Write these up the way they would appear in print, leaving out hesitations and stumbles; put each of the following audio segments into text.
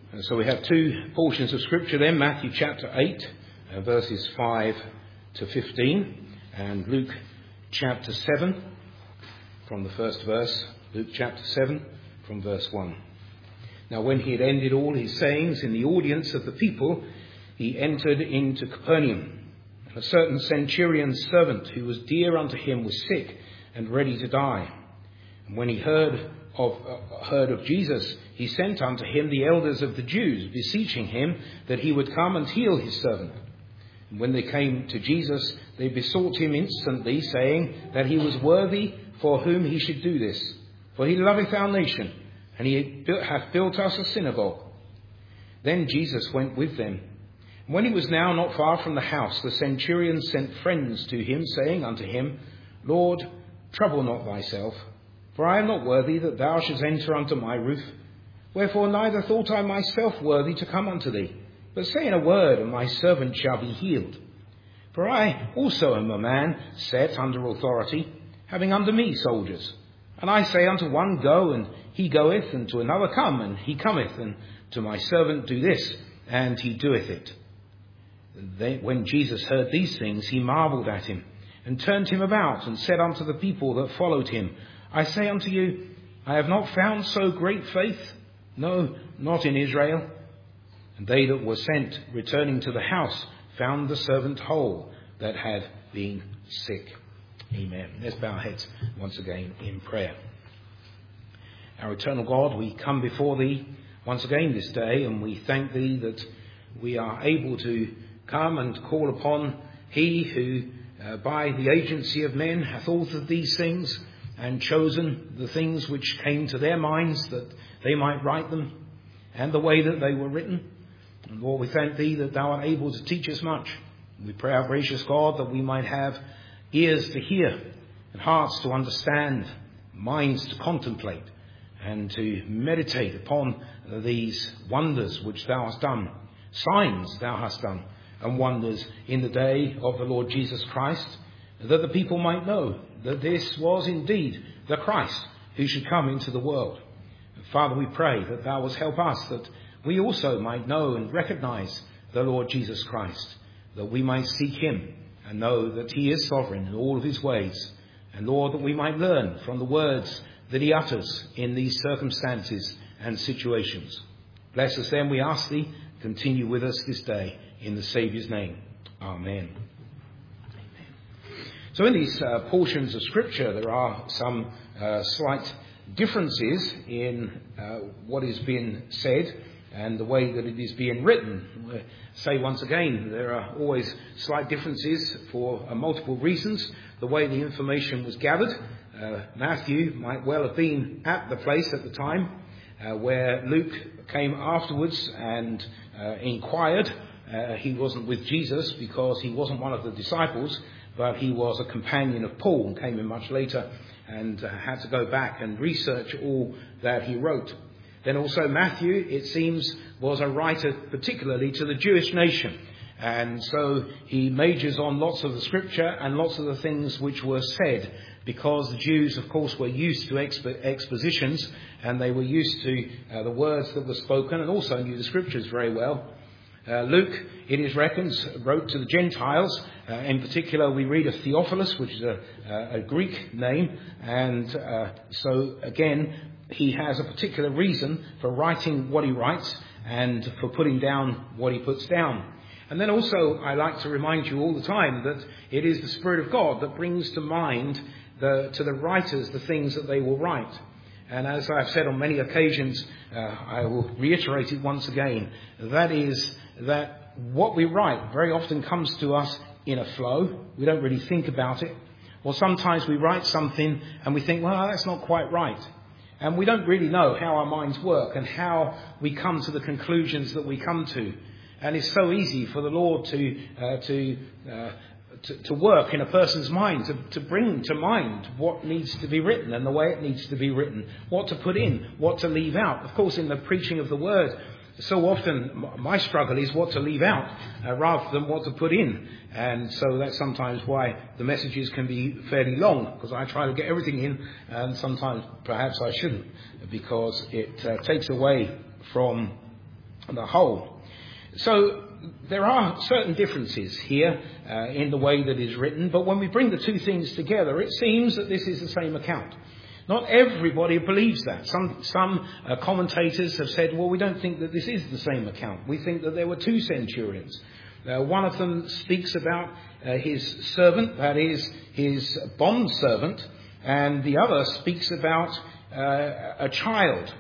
And so we have two portions of Scripture then, Matthew chapter 8, verses 5 to 15, and Luke chapter 7 from the first verse, Luke chapter 7 from verse 1. Now when he had ended all his sayings in the audience of the people, he entered into Capernaum. And a certain centurion's servant who was dear unto him was sick and ready to die. And when he heard of Jesus, he sent unto him the elders of the Jews, beseeching him that he would come and heal his servant. And when they came to Jesus, they besought him instantly, saying that he was worthy for whom he should do this. For he loveth our nation, and he hath built us a synagogue. Then Jesus went with them. And when he was now not far from the house, the centurion sent friends to him, saying unto him, Lord, trouble not thyself, for I am not worthy that thou shouldst enter unto my roof. Wherefore neither thought I myself worthy to come unto thee, but say in a word, and my servant shall be healed. For I also am a man set under authority, having under me soldiers. And I say unto one, Go, and he goeth, and to another, Come, and he cometh, and to my servant, Do this, and he doeth it. When Jesus heard these things, he marvelled at him, and turned him about, and said unto the people that followed him, I say unto you, I have not found so great faith, no, not in Israel. And they that were sent, returning to the house, found the servant whole that had been sick. Amen. Let's bow our heads once again in prayer. Our eternal God, we come before thee once again this day, and we thank thee that we are able to come and call upon he who, by the agency of men, hath authored these things, and chosen the things which came to their minds that they might write them, and the way that they were written. And Lord, we thank thee that thou art able to teach us much. We pray, our gracious God, that we might have ears to hear, and hearts to understand, minds to contemplate, and to meditate upon these wonders which thou hast done, signs thou hast done, and wonders in the day of the Lord Jesus Christ, that the people might know that this was indeed the Christ who should come into the world. And Father, we pray that thou wouldst help us, that we also might know and recognize the Lord Jesus Christ, that we might seek him and know that he is sovereign in all of his ways. And Lord, that we might learn from the words that he utters in these circumstances and situations. Bless us then, we ask thee. Continue with us this day in the Saviour's name. Amen. So in these portions of Scripture, there are some slight differences in what is being said and the way that it is being written. We'll say once again, there are always slight differences for multiple reasons. The way the information was gathered. Matthew might well have been at the place at the time where Luke came afterwards and inquired. He wasn't with Jesus because he wasn't one of the disciples, but he was a companion of Paul and came in much later and had to go back and research all that he wrote. Then also Matthew, it seems, was a writer particularly to the Jewish nation. And so he majors on lots of the scripture and lots of the things which were said, because the Jews, of course, were used to expositions, and they were used to the words that were spoken, and also knew the scriptures very well. Luke, it is reckoned, wrote to the Gentiles. In particular, we read of Theophilus, which is a Greek name. And so, again, he has a particular reason for writing what he writes and for putting down what he puts down. And then also, I like to remind you all the time that it is the Spirit of God that brings to mind to the writers the things that they will write. And as I've said on many occasions, I will reiterate it once again, that is that what we write very often comes to us in a flow. We don't really think about it. Or sometimes we write something and we think, well, that's not quite right. And we don't really know how our minds work and how we come to the conclusions that we come to. And it's so easy for the Lord to work in a person's mind, to bring to mind what needs to be written and the way it needs to be written, what to put in, what to leave out. Of course, in the preaching of the word, so often my struggle is what to leave out rather than what to put in. And so that's sometimes why the messages can be fairly long, because I try to get everything in, and sometimes perhaps I shouldn't, because it takes away from the whole. So there are certain differences here in the way that is written, but when we bring the two things together, it seems that this is the same account. Not everybody believes that. Some commentators have said, well, we don't think that this is the same account. We think that there were two centurions. One of them speaks about his servant, that is, his bond servant, and the other speaks about a child,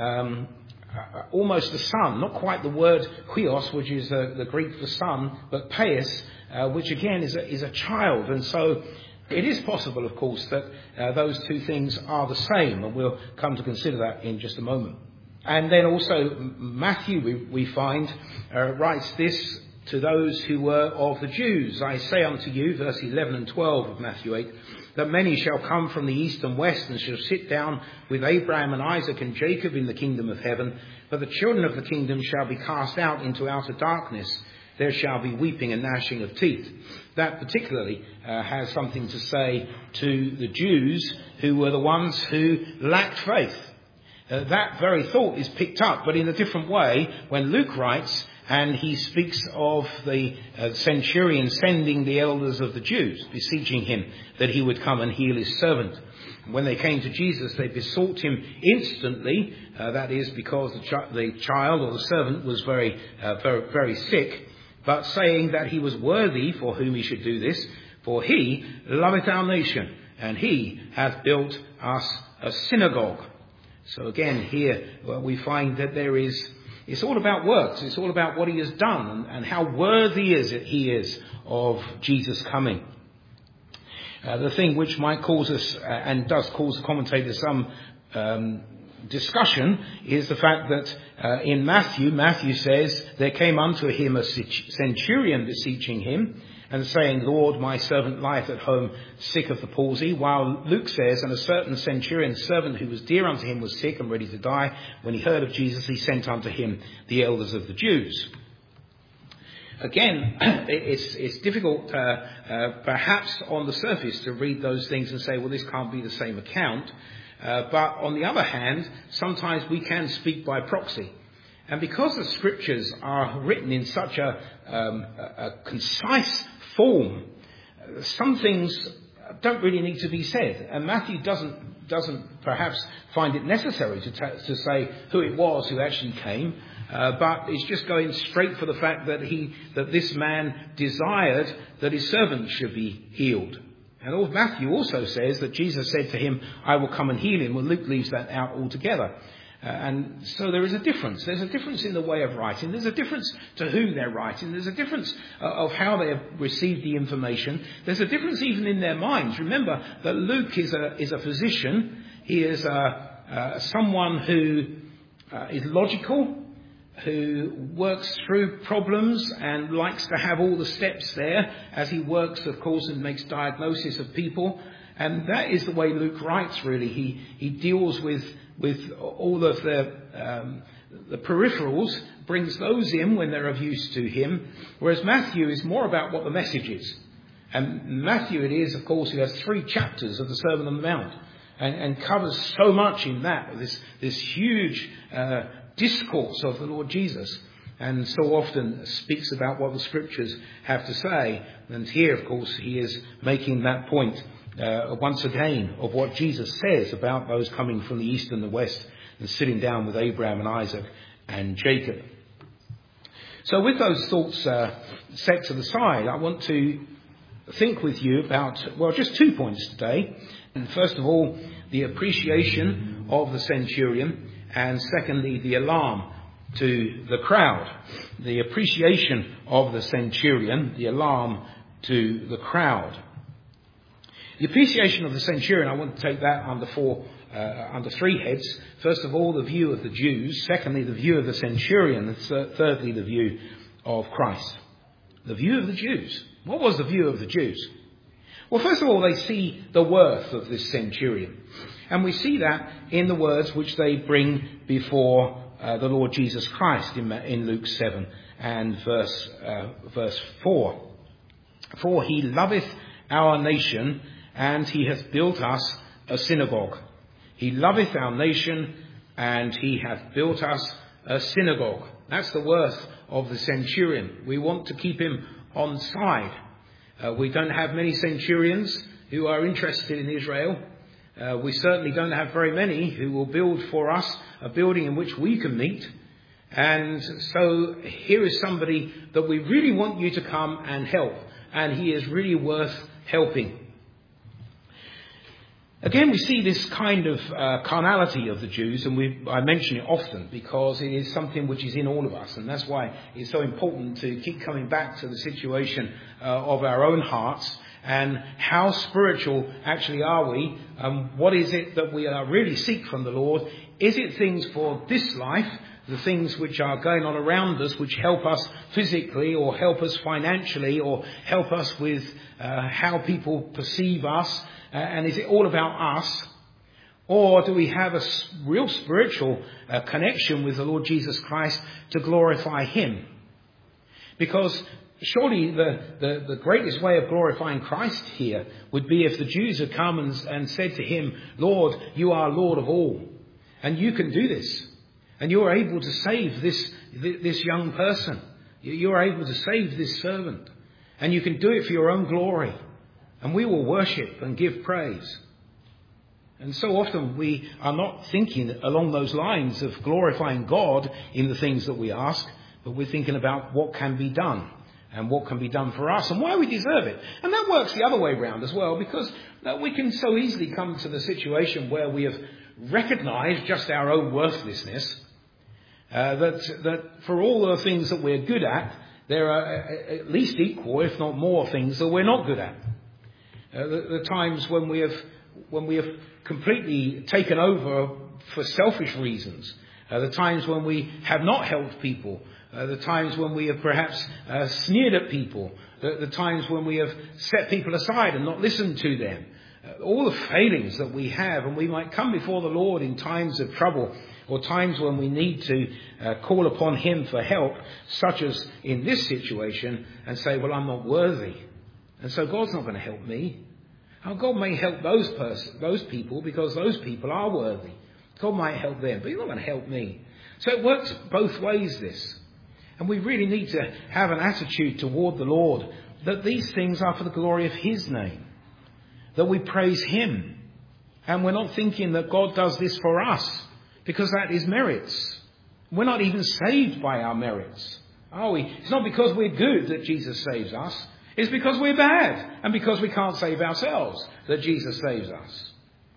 almost a son, not quite the word huios, which is the Greek for son, but pais, which again is a child. And so it is possible, of course, that those two things are the same, and we'll come to consider that in just a moment. And then also Matthew, we find, writes this to those who were of the Jews. I say unto you, verse 11 and 12 of Matthew 8, that many shall come from the east and west and shall sit down with Abraham and Isaac and Jacob in the kingdom of heaven. But the children of the kingdom shall be cast out into outer darkness. There shall be weeping and gnashing of teeth. That particularly has something to say to the Jews who were the ones who lacked faith. That very thought is picked up, but in a different way when Luke writes, and he speaks of the centurion sending the elders of the Jews, beseeching him that he would come and heal his servant. When they came to Jesus, they besought him instantly, that is because the child or the servant was very, very sick, but saying that he was worthy for whom he should do this, for he loveth our nation, and he hath built us a synagogue. So again, here we find that it's all about works. It's all about what he has done and how worthy he is of Jesus coming. The thing which might cause us, and does cause commentators some discussion, is the fact that in Matthew says, there came unto him a centurion beseeching him, and saying, Lord, my servant lieth at home sick of the palsy. While Luke says, and a certain centurion's servant who was dear unto him was sick and ready to die. When he heard of Jesus, he sent unto him the elders of the Jews. Again, it's difficult, perhaps on the surface, to read those things and say, well, this can't be the same account. But on the other hand, sometimes we can speak by proxy. And because the scriptures are written in such a concise form, some things don't really need to be said. And Matthew doesn't perhaps find it necessary to say who it was who actually came, but is just going straight for the fact that this man desired that his servant should be healed. And Matthew also says that Jesus said to him, I will come and heal him. Well, Luke leaves that out altogether. And so there is a difference. There's a difference in the way of writing. There's a difference to whom they're writing. There's a difference of how they have received the information. There's a difference even in their minds. Remember that Luke is a physician. He is someone who is logical, who works through problems and likes to have all the steps there as he works, of course, and makes diagnosis of people. And that is the way Luke writes, really. He deals with all of the peripherals, brings those in when they're of use to him, whereas Matthew is more about what the message is. And Matthew it is, of course, who has 3 chapters of the Sermon on the Mount and covers so much in that, this huge discourse of the Lord Jesus, and so often speaks about what the scriptures have to say. And here, of course, he is making that point once again of what Jesus says about those coming from the east and the west and sitting down with Abraham and Isaac and Jacob. So with those thoughts set to the side, I want to think with you about, well, just 2 points today. And first of all, the appreciation of the centurion, and secondly, the alarm to the crowd. The appreciation of the centurion, the alarm to the crowd. The appreciation of the centurion, I want to take that under 3 heads. First of all, the view of the Jews. Secondly, the view of the centurion. And thirdly, the view of Christ. The view of the Jews. What was the view of the Jews? Well, first of all, they see the worth of this centurion. And we see that in the words which they bring before the Lord Jesus Christ in Luke 7 and verse 4. For he loveth our nation, and he hath built us a synagogue. He loveth our nation, and he hath built us a synagogue. That's the worth of the centurion. We want to keep him on side. We don't have many centurions who are interested in Israel. We certainly don't have very many who will build for us a building in which we can meet. And so here is somebody that we really want you to come and help. And he is really worth helping. Again, we see this kind of carnality of the Jews, and I mention it often because it is something which is in all of us, and that's why it's so important to keep coming back to the situation of our own hearts and how spiritual actually are we. What is it that we really seek from the Lord? Is it things for this life, the things which are going on around us, which help us physically or help us financially or help us with how people perceive us? And is it all about us? Or do we have a real spiritual connection with the Lord Jesus Christ to glorify him? Because surely the greatest way of glorifying Christ here would be if the Jews had come and said to him, Lord, you are Lord of all, and you can do this, and you're able to save this young person. You're able to save this servant, and you can do it for your own glory. And we will worship and give praise. And so often we are not thinking along those lines of glorifying God in the things that we ask, but we're thinking about what can be done and what can be done for us and why we deserve it. And that works the other way around as well, because we can so easily come to the situation where we have recognized just our own worthlessness, that for all the things that we're good at, there are at least equal, if not more, things that we're not good at. The times when we have completely taken over for selfish reasons, the times when we have not helped people, the times when we have perhaps sneered at people, the times when we have set people aside and not listened to them, all the failings that we have, and we might come before the Lord in times of trouble or times when we need to call upon him for help, such as in this situation, and say, well, I'm not worthy. And so God's not going to help me. Oh, God may help those people because those people are worthy. God might help them, but he's not going to help me. So it works both ways, this. And we really need to have an attitude toward the Lord that these things are for the glory of his name, that we praise him. And we're not thinking that God does this for us because that is merits. We're not even saved by our merits, are we? It's not because we're good that Jesus saves us. It's because we're bad and because we can't save ourselves that Jesus saves us.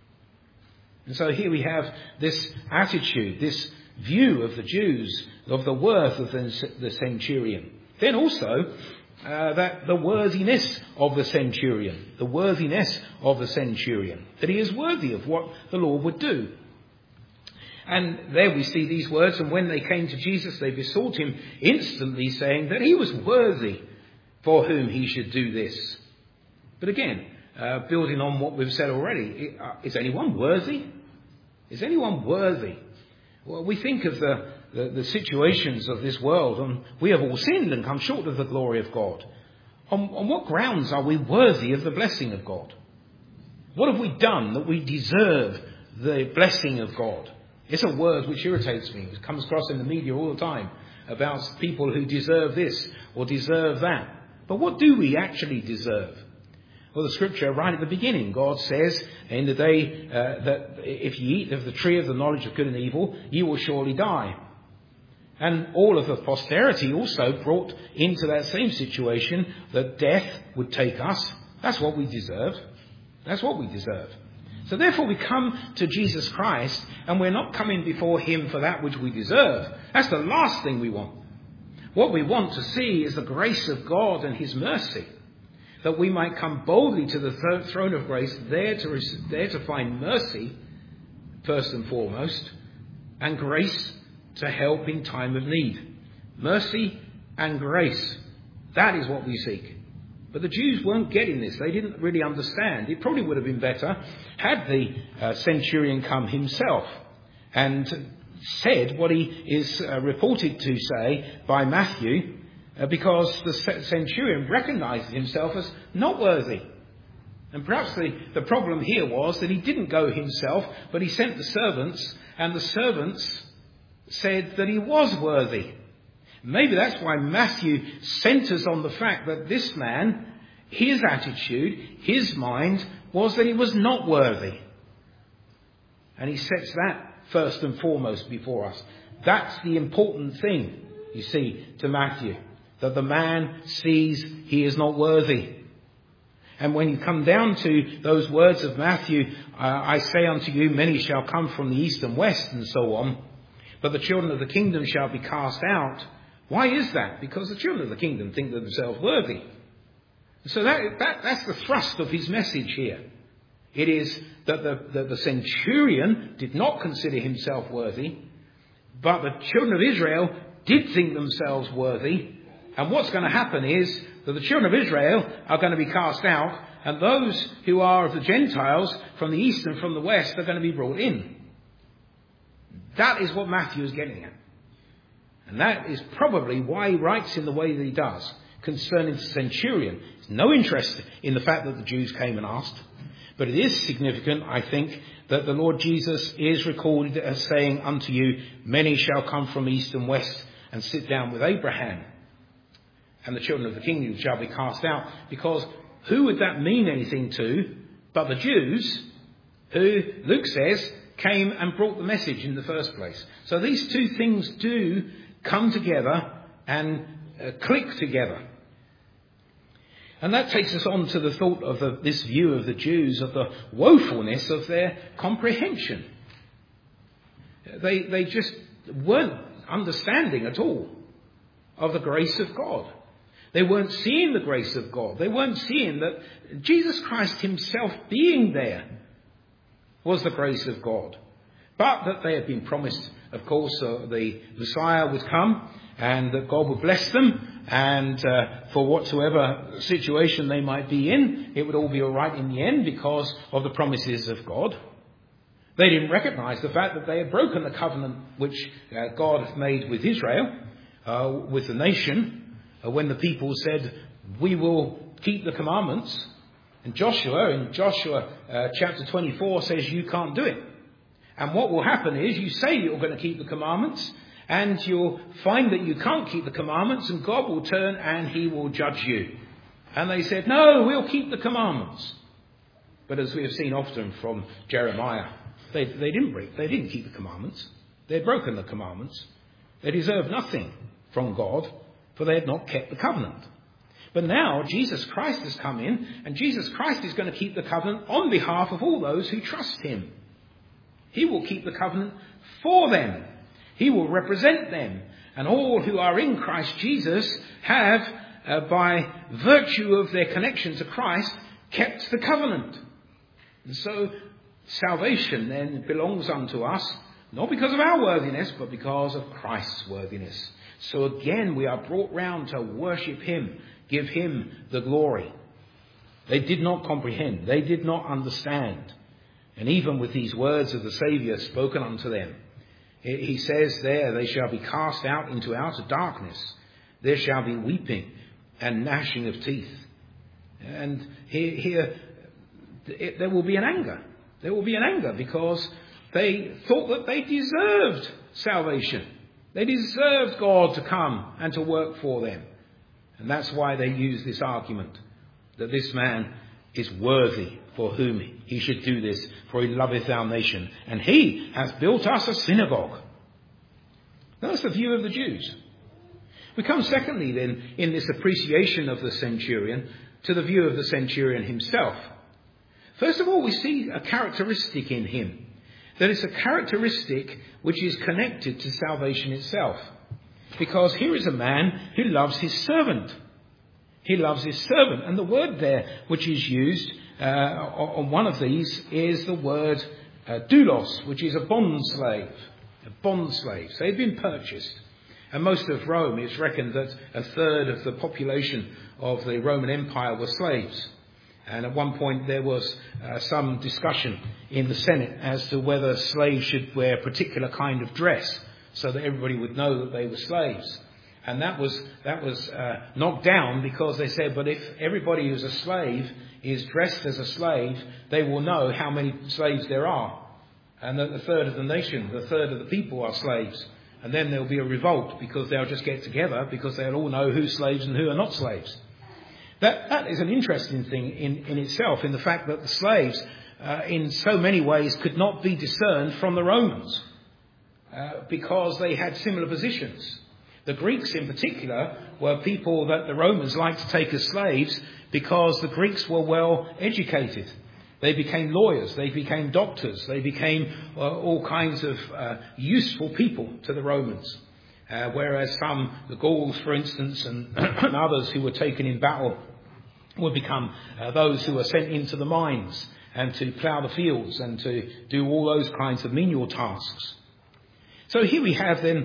And so here we have this attitude, this view of the Jews, of the worth of the centurion. Then also that the worthiness of the centurion, that he is worthy of what the Lord would do. And there we see these words, and when they came to Jesus, they besought him instantly, saying that he was worthy for whom he should do this. But again, building on what we've said already, is anyone worthy? Is anyone worthy? Well, we think of the situations of this world, and we have all sinned and come short of the glory of God. On what grounds are we worthy of the blessing of God? What have we done that we deserve the blessing of God? It's a word which irritates me. It comes across in the media all the time about people who deserve this or deserve that. But what do we actually deserve? Well, the scripture right at the beginning, God says in the day that if you eat of the tree of the knowledge of good and evil, you will surely die. And all of the posterity also brought into that same situation that death would take us. That's what we deserve. That's what we deserve. So therefore we come to Jesus Christ, and we're not coming before him for that which we deserve. That's the last thing we want. What we want to see is the grace of God and his mercy, that we might come boldly to the throne of grace, there to find mercy, first and foremost, and grace to help in time of need. Mercy and grace. That is what we seek. But the Jews weren't getting this. They didn't really understand. It probably would have been better had the centurion come himself and said what he is reported to say by Matthew, because the centurion recognized himself as not worthy. And perhaps the problem here was that he didn't go himself, but he sent the servants, and the servants said that he was worthy. Maybe that's why Matthew centres on the fact that this man, his attitude, his mind was that he was not worthy. And he sets that first and foremost before us. That's the important thing, you see, to Matthew, that the man sees he is not worthy. And when you come down to those words of Matthew, I say unto you, many shall come from the east and west and so on, but the children of the kingdom shall be cast out. Why is that? Because the children of the kingdom think themselves worthy. So that's the thrust of his message here. It is that the centurion did not consider himself worthy, but the children of Israel did think themselves worthy. And what's going to happen is that the children of Israel are going to be cast out, and those who are of the Gentiles from the east and from the west are going to be brought in. That is what Matthew is getting at. And that is probably why he writes in the way that he does concerning the centurion. There's no interest in the fact that the Jews came and asked. But it is significant, I think, that the Lord Jesus is recorded as saying unto you, many shall come from east and west and sit down with Abraham, and the children of the kingdom shall be cast out. Because who would that mean anything to but the Jews who, Luke says, came and brought the message in the first place. So these two things do come together and click together. And that takes us on to the thought of this view of the Jews, of the woefulness of their comprehension. They just weren't understanding at all of the grace of God. They weren't seeing the grace of God. They weren't seeing that Jesus Christ himself being there was the grace of God. But that they had been promised, of course, the Messiah would come and that God would bless them, and for whatsoever situation they might be in, it would all be all right in the end because of the promises of God. They didn't recognize the fact that they had broken the covenant which God had made with Israel, with the nation, when the people said, we will keep the commandments. And Joshua, in Joshua chapter 24, says you can't do it. And what will happen is you say you're going to keep the commandments, and you'll find that you can't keep the commandments, and God will turn and he will judge you. And they said, no, we'll keep the commandments. But as we have seen often from Jeremiah, they didn't keep the commandments. They had broken the commandments. They deserved nothing from God, for they had not kept the covenant. But now Jesus Christ has come in, and Jesus Christ is going to keep the covenant on behalf of all those who trust him. He will keep the covenant for them. He will represent them. And all who are in Christ Jesus have, by virtue of their connection to Christ, kept the covenant. And so salvation then belongs unto us, not because of our worthiness, but because of Christ's worthiness. So again, we are brought round to worship him, give him the glory. They did not comprehend. They did not understand. And even with these words of the Saviour spoken unto them, he says there, they shall be cast out into outer darkness. There shall be weeping and gnashing of teeth. And here there will be an anger. There will be an anger because they thought that they deserved salvation. They deserved God to come and to work for them. And that's why they use this argument, that this man is worthy for whom he should do this, for he loveth our nation, and he hath built us a synagogue. That's the view of the Jews. We come secondly then, in this appreciation of the centurion, to the view of the centurion himself. First of all, we see a characteristic in him. That it's a characteristic which is connected to salvation itself. Because here is a man who loves his servant. He loves his servant. And the word there which is used on one of these is the word doulos, which is a bond slave. A bond slave. So they've been purchased. And most of Rome, it's reckoned that a third of the population of the Roman Empire were slaves. And at one point there was some discussion in the Senate as to whether slaves should wear a particular kind of dress so that everybody would know that they were slaves. And that was knocked down because they said, but if everybody who's a slave is dressed as a slave, they will know how many slaves there are. And that a third of the nation, the third of the people are slaves. and then there'll be a revolt because they'll just get together because they'll all know who's slaves and who are not slaves. That is an interesting thing in itself, in the fact that the slaves, in so many ways, could not be discerned from the Romans because they had similar positions. The Greeks in particular were people that the Romans liked to take as slaves because the Greeks were well educated. They became lawyers, they became doctors, they became all kinds of useful people to the Romans. Whereas the Gauls, for instance, and others who were taken in battle would become those who were sent into the mines and to plough the fields and to do all those kinds of menial tasks. So here we have then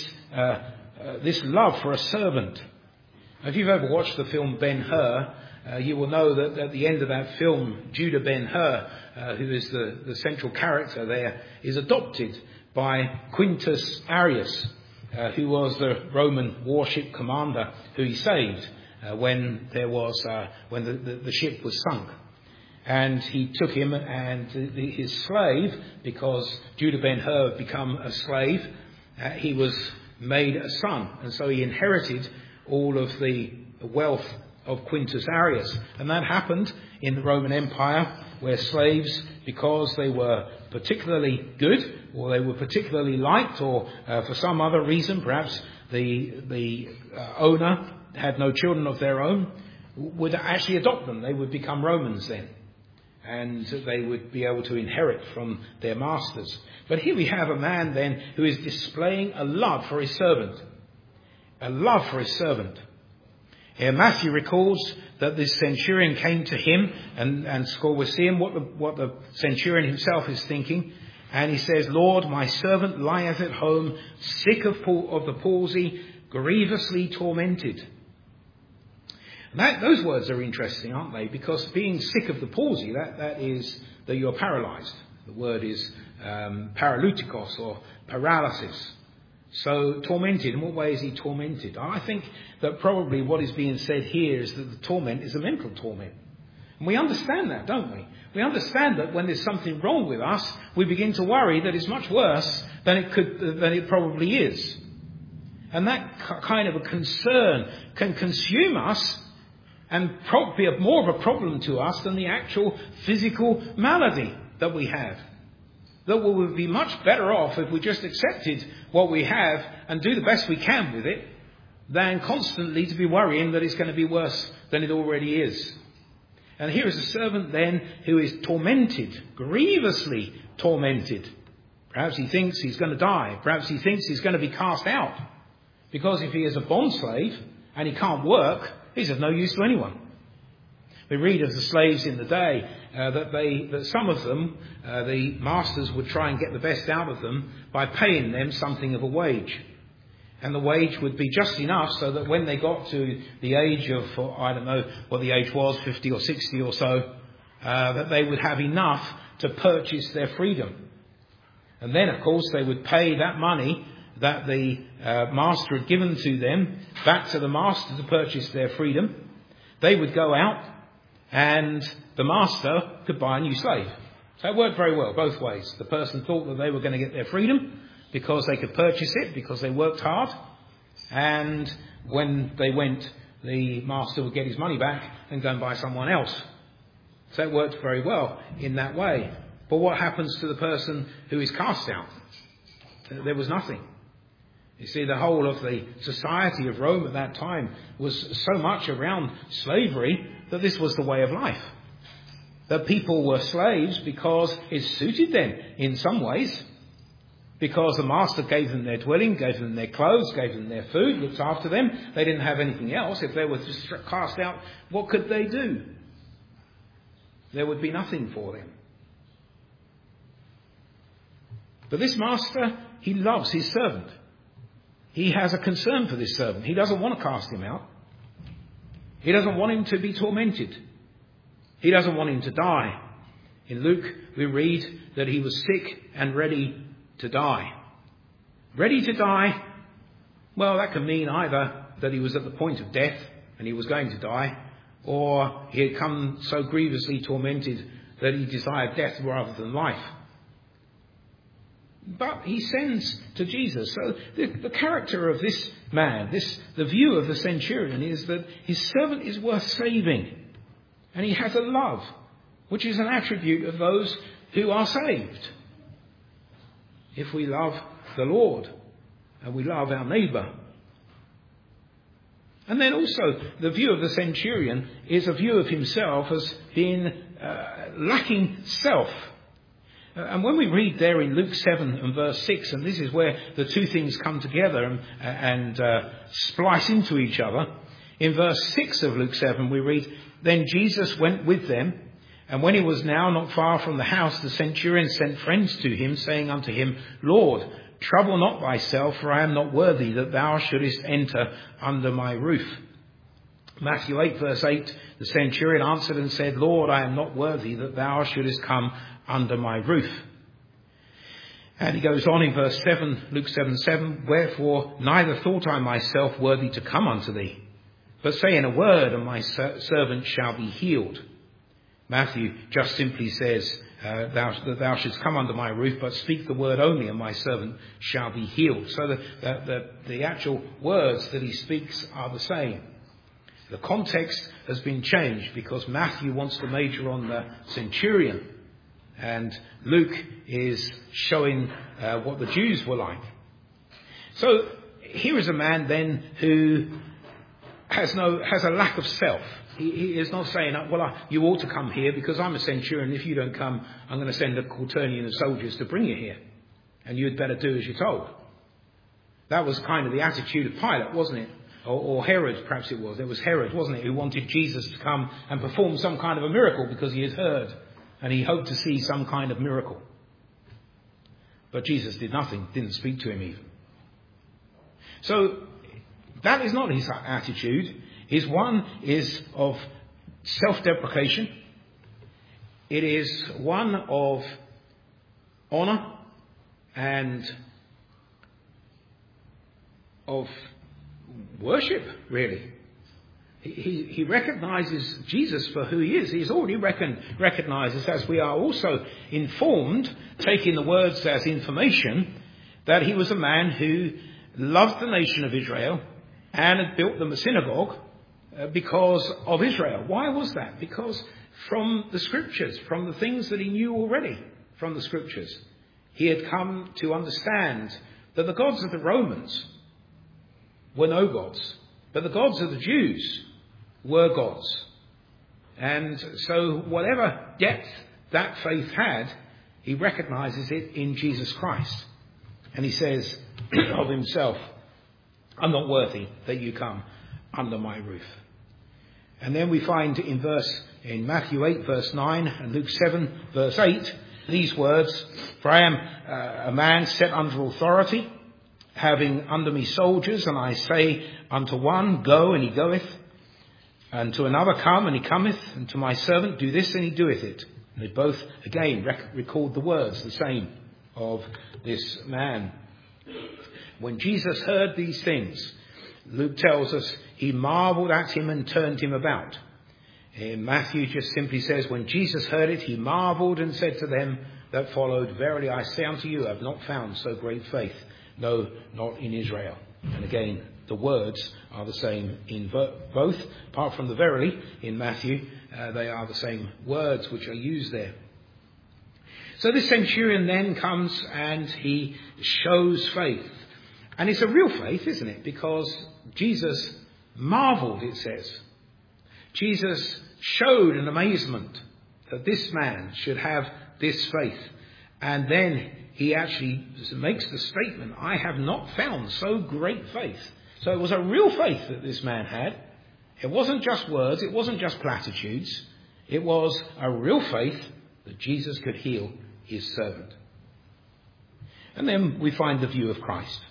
this love for a servant. If you've ever watched the film Ben-Hur, you will know that at the end of that film, Judah Ben-Hur, who is the central character there, is adopted by Quintus Arrius, who was the Roman warship commander who he saved when the ship was sunk. And he took him and his slave, because Judah Ben-Hur had become a slave, he was made a son. And so he inherited all of the wealth of Quintus Arrius. And that happened in the Roman Empire, where slaves, because they were particularly good, or they were particularly liked, or for some other reason, perhaps the owner had no children of their own, would actually adopt them. They would become Romans then, and they would be able to inherit from their masters. But here we have a man then who is displaying a love for his servant. A love for his servant. Here Matthew records that this centurion came to him, and we're seeing what the centurion himself is thinking. And he says, "Lord, my servant lieth at home, sick of the palsy, grievously tormented." Those words are interesting, aren't they? Because being sick of the palsy, that is that you're paralysed. The word is paralutikos, or paralysis. So tormented. In what way is he tormented? I think that probably what is being said here is that the torment is a mental torment. And we understand that, don't we? We understand that when there's something wrong with us, we begin to worry that it's much worse than it probably is. And that kind of a concern can consume us and be more of a problem to us than the actual physical malady that we have. That we would be much better off if we just accepted what we have and do the best we can with it, than constantly to be worrying that it's going to be worse than it already is. And here is a servant then who is tormented, grievously tormented. Perhaps he thinks he's going to die. Perhaps he thinks he's going to be cast out. Because if he is a bond slave and he can't work, he's of no use to anyone. We read of the slaves in the day that some of them, the masters would try and get the best out of them by paying them something of a wage. And the wage would be just enough so that when they got to the age of, I don't know what the age was, 50 or 60 or so, that they would have enough to purchase their freedom. And then, of course, they would pay that money that the master had given to them back to the master to purchase their freedom. They would go out and the master could buy a new slave. So it worked very well both ways. The person thought that they were going to get their freedom because they could purchase it, because they worked hard. And when they went, the master would get his money back and go and buy someone else. So it worked very well in that way. But what happens to the person who is cast out? There was nothing. You see, the whole of the society of Rome at that time was so much around slavery that this was the way of life. That people were slaves because it suited them in some ways. Because the master gave them their dwelling, gave them their clothes, gave them their food, looked after them. They didn't have anything else. If they were just cast out, what could they do? There would be nothing for them. But this master, he loves his servant. He has a concern for this servant. He doesn't want to cast him out. He doesn't want him to be tormented. He doesn't want him to die. In Luke, we read that he was sick and ready to die. Ready to die? Well, that can mean either that he was at the point of death and he was going to die, or he had come so grievously tormented that he desired death rather than life. But he sends to Jesus. So the character of this man, the view of the centurion is that his servant is worth saving. And he has a love, which is an attribute of those who are saved. If we love the Lord and we love our neighbour. And then also the view of the centurion is a view of himself as being lacking self. And when we read there in Luke 7 and verse 6, and this is where the two things come together and splice into each other, in verse 6 of Luke 7 we read, "Then Jesus went with them, and when he was now not far from the house, the centurion sent friends to him, saying unto him, Lord, trouble not thyself, for I am not worthy that thou shouldest enter under my roof." Matthew 8 verse 8, the centurion answered and said, Lord, I am not worthy that thou shouldest come under my roof. And he goes on in verse 7, Luke 7:7, "Wherefore neither thought I myself worthy to come unto thee, but say in a word, and my servant shall be healed." Matthew just simply says that thou shouldst come under my roof, but speak the word only, and my servant shall be healed. So the actual words that he speaks are the same. The context has been changed because Matthew wants to major on the centurion, and Luke is showing what the Jews were like. So here is a man then who has a lack of self. He is not saying, well, you ought to come here because I'm a centurion. If you don't come, I'm going to send a quaternion of soldiers to bring you here. And you'd better do as you're told. That was kind of the attitude of Pilate, wasn't it? Or Herod, perhaps it was. It was Herod, wasn't it, who wanted Jesus to come and perform some kind of a miracle because he had heard and he hoped to see some kind of miracle. But Jesus did nothing, didn't speak to him even. So that is not his attitude. His one is of self-deprecation. It is one of honour and of worship, really. He recognises Jesus for who he is. He's already recognises, as we are also informed, taking the words as information, that he was a man who loved the nation of Israel and had built them a synagogue because of Israel. Why was that? Because from the scriptures, from the things that he knew already from the scriptures, he had come to understand that the gods of the Romans were no gods, but the gods of the Jews were gods. And so whatever depth that faith had, he recognises it in Jesus Christ. And he says of himself, I'm not worthy that you come under my roof. And then we find in Matthew 8 verse 9 and Luke 7 verse 8, these words, "For I am a man set under authority, having under me soldiers, and I say unto one, go, and he goeth, and to another, come, and he cometh, and to my servant, do this, and he doeth it." And they both, again, record the words, the same, of this man. When Jesus heard these things, Luke tells us, he marvelled at him and turned him about. In Matthew just simply says, when Jesus heard it, he marvelled and said to them that followed, "Verily I say unto you, I have not found so great faith, no, not in Israel." And again, the words are the same in both. Apart from the verily in Matthew, they are the same words which are used there. So this centurion then comes and he shows faith. And it's a real faith, isn't it? Because Jesus marvelled, it says. Jesus showed an amazement that this man should have this faith. And then he actually makes the statement, I have not found so great faith. So it was a real faith that this man had. It wasn't just words, it wasn't just platitudes. It was a real faith that Jesus could heal his servant. And then we find the view of Christ.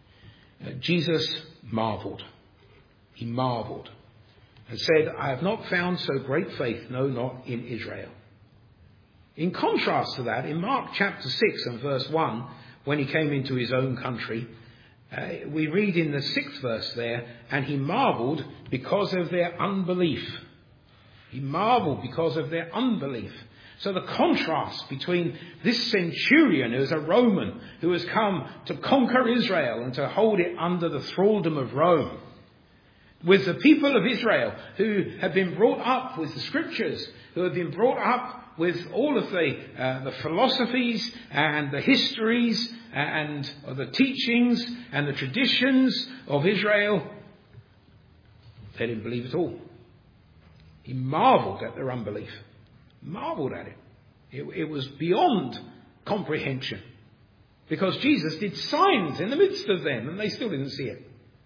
Jesus marvelled. He marvelled and said, I have not found so great faith, no, not in Israel. In contrast to that, in Mark chapter 6 and verse 1, when he came into his own country, we read in the 6th verse there, and he marvelled because of their unbelief. He marvelled because of their unbelief. So the contrast between this centurion, who is a Roman, who has come to conquer Israel and to hold it under the thraldom of Rome, with the people of Israel who have been brought up with the scriptures, who have been brought up with all of the philosophies and the histories and the teachings and the traditions of Israel, they didn't believe at all. He marvelled at their unbelief. Marvelled at it. It was beyond comprehension. Because Jesus did signs in the midst of them and they still didn't see it.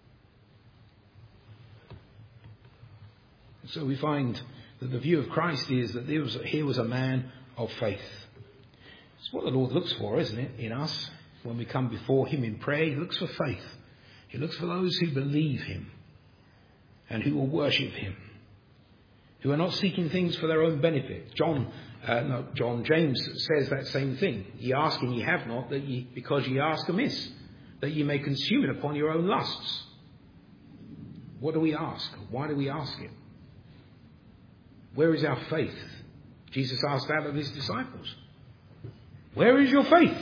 So we find that the view of Christ is that here was a man of faith. It's what the Lord looks for, isn't it, in us? When we come before him in prayer, he looks for faith. He looks for those who believe him and who will worship him, who are not seeking things for their own benefit. James says that same thing. Ye ask and ye have not, because ye ask amiss, that ye may consume it upon your own lusts. What do we ask? Why do we ask it? Where is our faith? Jesus asked that of his disciples. Where is your faith?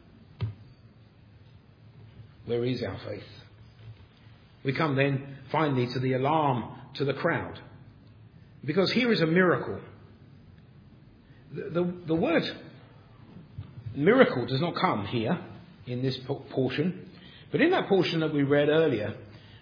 Where is our faith? We come then finally to the alarm to the crowd. Because here is a miracle. The word miracle does not come here in this portion. But in that portion that we read earlier,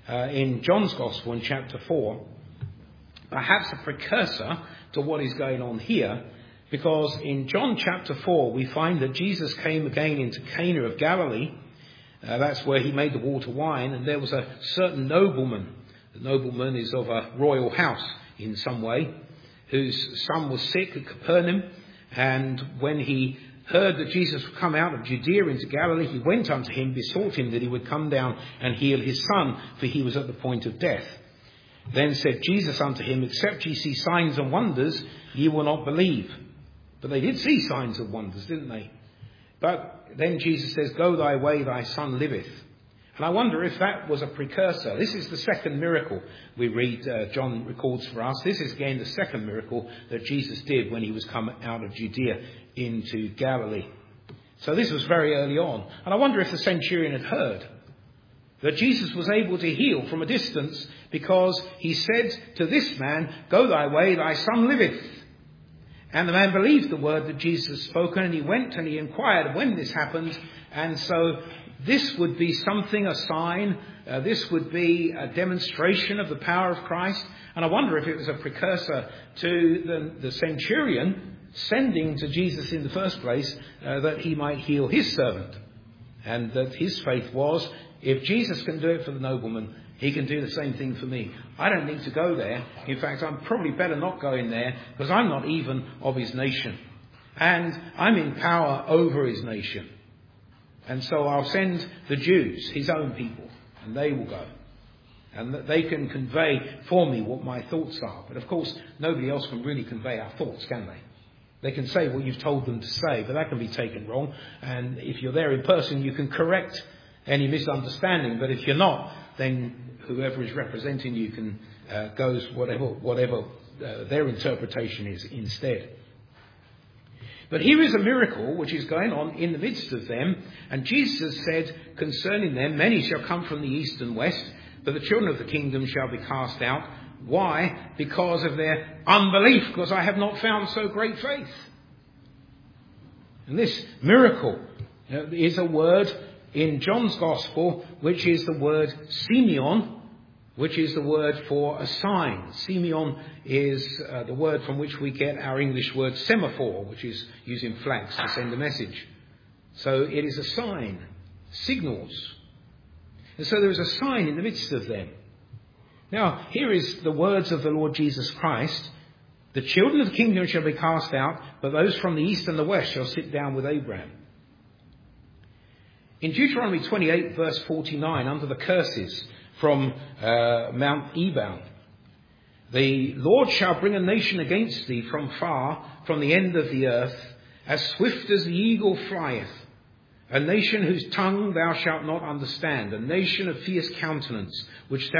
in John's Gospel in chapter 4, perhaps a precursor to what is going on here, because in John chapter 4 we find that Jesus came again into Cana of Galilee. That's where he made the water wine, and there was a certain nobleman. The nobleman is of a royal house in some way, whose son was sick at Capernaum, and when he heard that Jesus would come out of Judea into Galilee, he went unto him, besought him that he would come down and heal his son, for he was at the point of death. Then said Jesus unto him, except ye see signs and wonders, ye will not believe. But they did see signs and wonders, didn't they? But then Jesus says, go thy way, thy son liveth. And I wonder if that was a precursor. This is the second miracle we read, John records for us. This is again the second miracle that Jesus did when he was come out of Judea into Galilee. So this was very early on. And I wonder if the centurion had heard that Jesus was able to heal from a distance, because he said to this man, go thy way, thy son liveth. And the man believed the word that Jesus had spoken, and he went and he inquired when this happened. And so this would be something, a sign. This would be a demonstration of the power of Christ. And I wonder if it was a precursor to the centurion sending to Jesus in the first place, that he might heal his servant. And that his faith was, if Jesus can do it for the nobleman, he can do the same thing for me. I don't need to go there. In fact, I'm probably better not going there, because I'm not even of his nation. And I'm in power over his nation. And so I'll send the Jews, his own people, and they will go. And they can convey for me what my thoughts are. But of course, nobody else can really convey our thoughts, can they? They can say what you've told them to say, but that can be taken wrong. And if you're there in person, you can correct any misunderstanding. But if you're not, then whoever is representing you can goes whatever their interpretation is instead. But here is a miracle which is going on in the midst of them. And Jesus said concerning them, many shall come from the east and west, but the children of the kingdom shall be cast out. Why? Because of their unbelief, because I have not found so great faith. And this miracle is a word in John's Gospel, which is the word semeion, which is the word for a sign. Semeion is the word from which we get our English word semaphore, which is using flags to send a message. So it is a sign, signals. And so there is a sign in the midst of them. Now, here is the words of the Lord Jesus Christ. The children of the kingdom shall be cast out, but those from the east and the west shall sit down with Abraham. In Deuteronomy 28, verse 49, under the curses from Mount Ebal, the Lord shall bring a nation against thee from far, from the end of the earth, as swift as the eagle flieth. A nation whose tongue thou shalt not understand, a nation of fierce countenance, which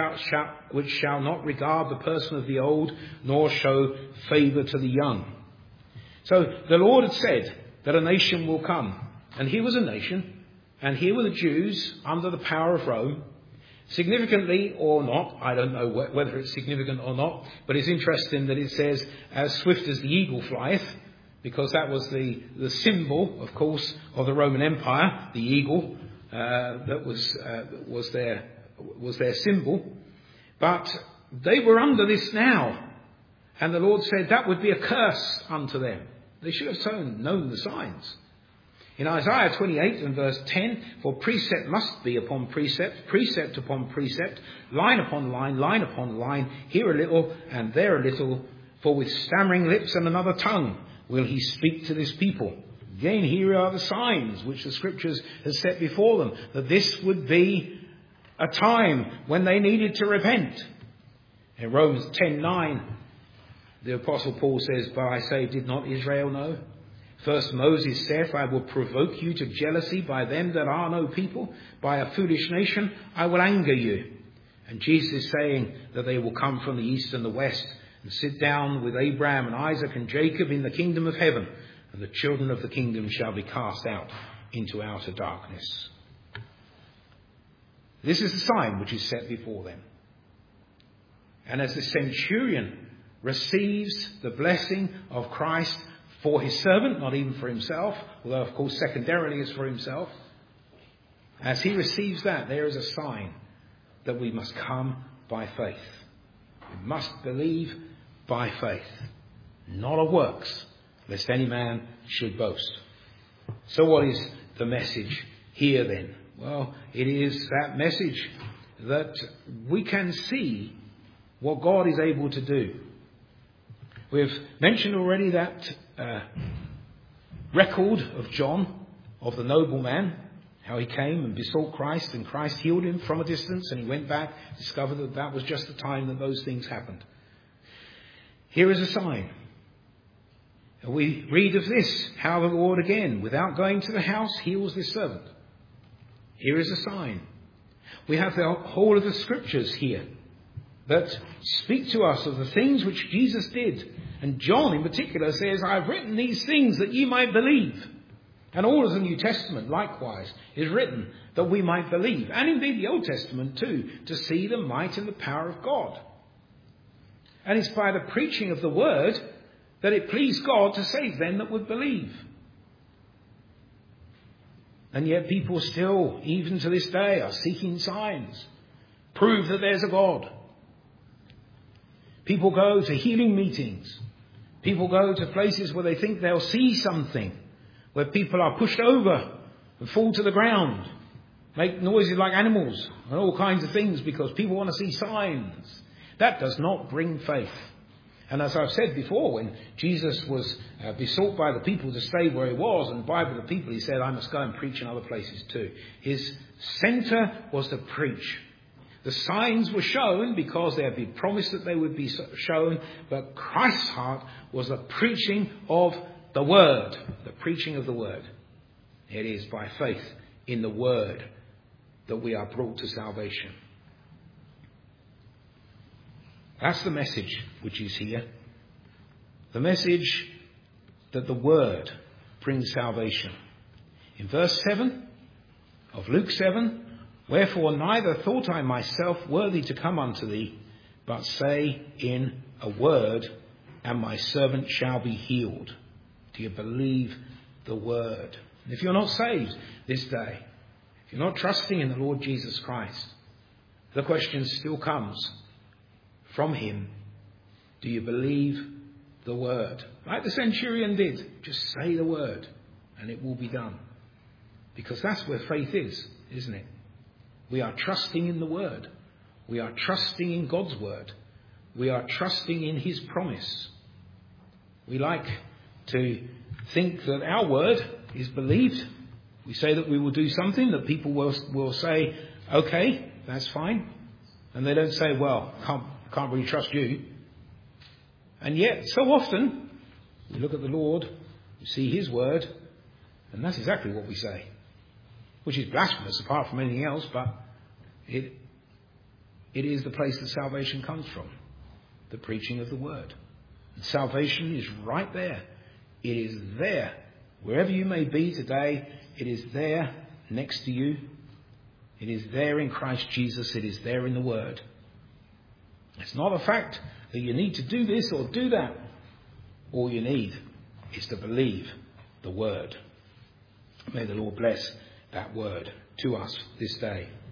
shall not regard the person of the old, nor show favour to the young. So the Lord had said that a nation will come. And here was a nation. And here were the Jews under the power of Rome. Significantly or not, I don't know whether it's significant or not, but it's interesting that it says, as swift as the eagle flieth, because that was the symbol, of course, of the Roman Empire, the eagle, that was their symbol. But they were under this now. And the Lord said that would be a curse unto them. They should have known the signs. In Isaiah 28 and verse 10, for precept must be upon precept, precept upon precept, line upon line, line upon line, here a little and there a little, for with stammering lips and another tongue will he speak to this people. Again, here are the signs which the Scriptures has set before them, that this would be a time when they needed to repent. In Romans 10:9, the Apostle Paul says, but I say, did not Israel know? First Moses saith, I will provoke you to jealousy by them that are no people. By a foolish nation I will anger you. And Jesus is saying that they will come from the east and the west and sit down with Abraham and Isaac and Jacob in the kingdom of heaven. And the children of the kingdom shall be cast out into outer darkness. This is the sign which is set before them. And as the centurion receives the blessing of Christ for his servant, not even for himself, although of course secondarily is for himself. As he receives that, there is a sign that we must come by faith. We must believe by faith, not of works, lest any man should boast. So what is the message here then? Well, it is that message that we can see what God is able to do. We've mentioned already that record of John, of the nobleman, how he came and besought Christ and Christ healed him from a distance, and he went back, discovered that that was just the time that those things happened. Here is a sign. We read of this, how the Lord again, without going to the house, heals this servant. Here is a sign. We have the whole of the Scriptures here that speak to us of the things which Jesus did. And John in particular says, I have written these things that ye might believe. And all of the New Testament likewise is written that we might believe. And indeed the Old Testament too, to see the might and the power of God. And it's by the preaching of the word that it pleased God to save them that would believe. And yet people still, even to this day, are seeking signs. Prove that there's a God. People go to healing meetings. People go to places where they think they'll see something. Where people are pushed over and fall to the ground. Make noises like animals and all kinds of things because people want to see signs. That does not bring faith. And as I've said before, when Jesus was besought by the people to stay where he was and by the people, he said, I must go and preach in other places too. His centre was to preach. The signs were shown because they had been promised that they would be shown, but Christ's heart was the preaching of the word, the preaching of the word. It is by faith in the word that we are brought to salvation. That's the message which is here. The message that the word brings salvation. In verse 7 of Luke 7, wherefore neither thought I myself worthy to come unto thee, but say in a word, and my servant shall be healed. Do you believe the word? And if you're not saved this day, if you're not trusting in the Lord Jesus Christ, the question still comes from him, do you believe the word? Like the centurion did, just say the word and it will be done. Because that's where faith is, isn't it? We are trusting in the word. We are trusting in God's word. We are trusting in his promise. We like to think that our word is believed. We say that we will do something that people will say, okay, that's fine. And they don't say, well, can't really trust you. And yet, so often, we look at the Lord, we see his word, and that's exactly what we say. Which is blasphemous apart from anything else, but it is the place that salvation comes from. The preaching of the word. And salvation is right there It is there. Wherever you may be today, it is there next to you. It is there in Christ Jesus. It is there in the Word. It's not a fact that you need to do this or do that. All you need is to believe the Word. May the Lord bless that Word to us this day.